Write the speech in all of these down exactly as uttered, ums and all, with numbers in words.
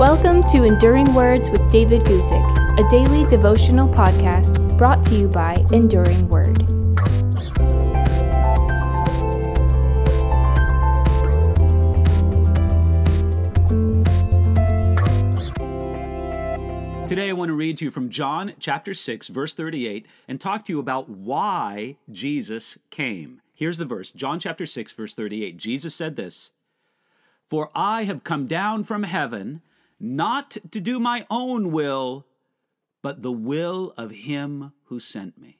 Welcome to Enduring Words with David Guzik, a daily devotional podcast brought to you by Enduring Word. Today I want to read to you from John chapter six, verse thirty-eight, and talk to you about why Jesus came. Here's the verse, John chapter six, verse thirty-eight. Jesus said this, "For I have come down from heaven, not to do my own will, but the will of him who sent me."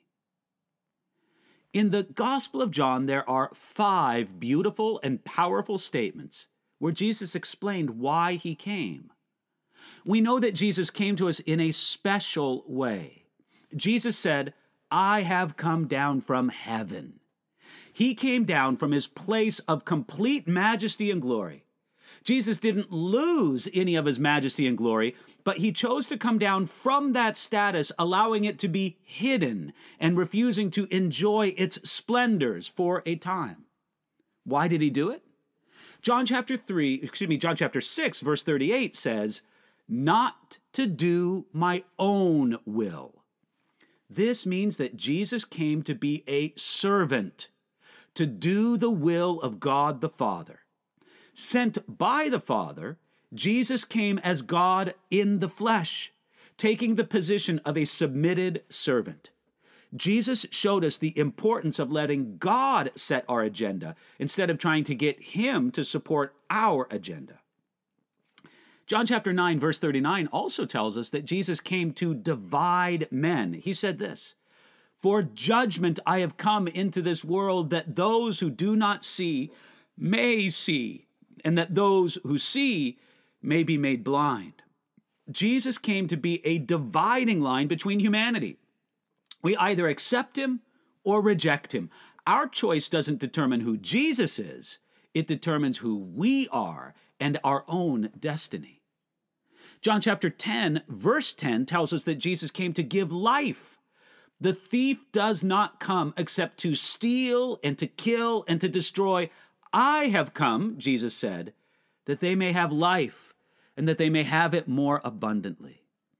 In the Gospel of John, there are five beautiful and powerful statements where Jesus explained why he came. We know that Jesus came to us in a special way. Jesus said, "I have come down from heaven." He came down from his place of complete majesty and glory. Jesus didn't lose any of his majesty and glory, but he chose to come down from that status, allowing it to be hidden and refusing to enjoy its splendors for a time. Why did he do it? John chapter three, excuse me, John chapter six, verse thirty-eight says, "Not to do my own will." This means that Jesus came to be a servant, to do the will of God the Father. Sent by the Father, Jesus came as God in the flesh, taking the position of a submitted servant. Jesus showed us the importance of letting God set our agenda instead of trying to get him to support our agenda. John chapter nine, verse thirty-nine also tells us that Jesus came to divide men. He said this, "For judgment I have come into this world, that those who do not see may see, and that those who see may be made blind." Jesus came to be a dividing line between humanity. We either accept him or reject him. Our choice doesn't determine who Jesus is. It determines who we are and our own destiny. John chapter ten, verse ten tells us that Jesus came to give life. The thief does not come except to steal and to kill and to destroy. I have come, Jesus said, that they may have life and that they may have it more abundantly.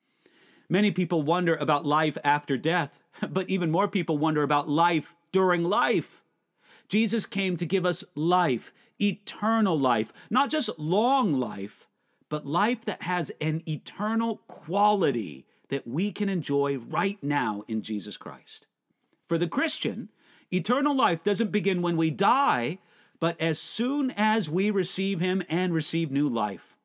Many people wonder about life after death, but even more people wonder about life during life. Jesus came to give us life, eternal life, not just long life, but life that has an eternal quality that we can enjoy right now in Jesus Christ. For the Christian, eternal life doesn't begin when we die, but as soon as we receive him and receive new life.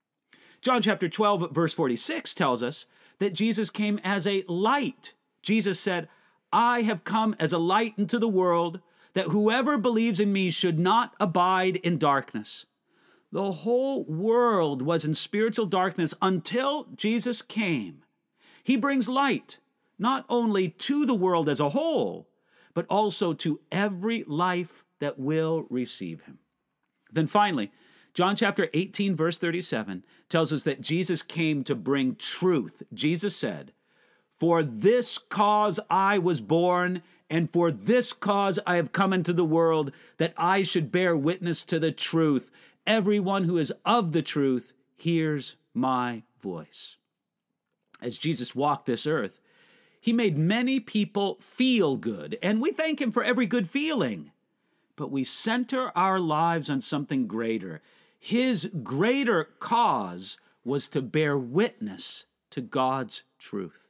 John chapter twelve, verse forty-six tells us that Jesus came as a light. Jesus said, "I have come as a light into the world, that whoever believes in me should not abide in darkness." The whole world was in spiritual darkness until Jesus came. He brings light, not only to the world as a whole, but also to every life that will receive him. Then finally, John chapter eighteen, verse thirty-seven tells us that Jesus came to bring truth. Jesus said, "For this cause I was born, and for this cause I have come into the world, that I should bear witness to the truth. Everyone who is of the truth hears my voice." As Jesus walked this earth, he made many people feel good, and we thank him for every good feeling. But we center our lives on something greater. His greater cause was to bear witness to God's truth.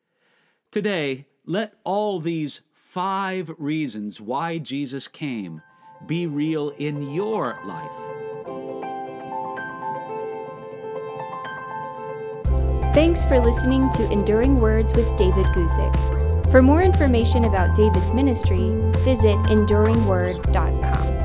Today, let all these five reasons why Jesus came be real in your life. Thanks for listening to Enduring Words with David Guzik. For more information about David's ministry, visit enduring word dot com.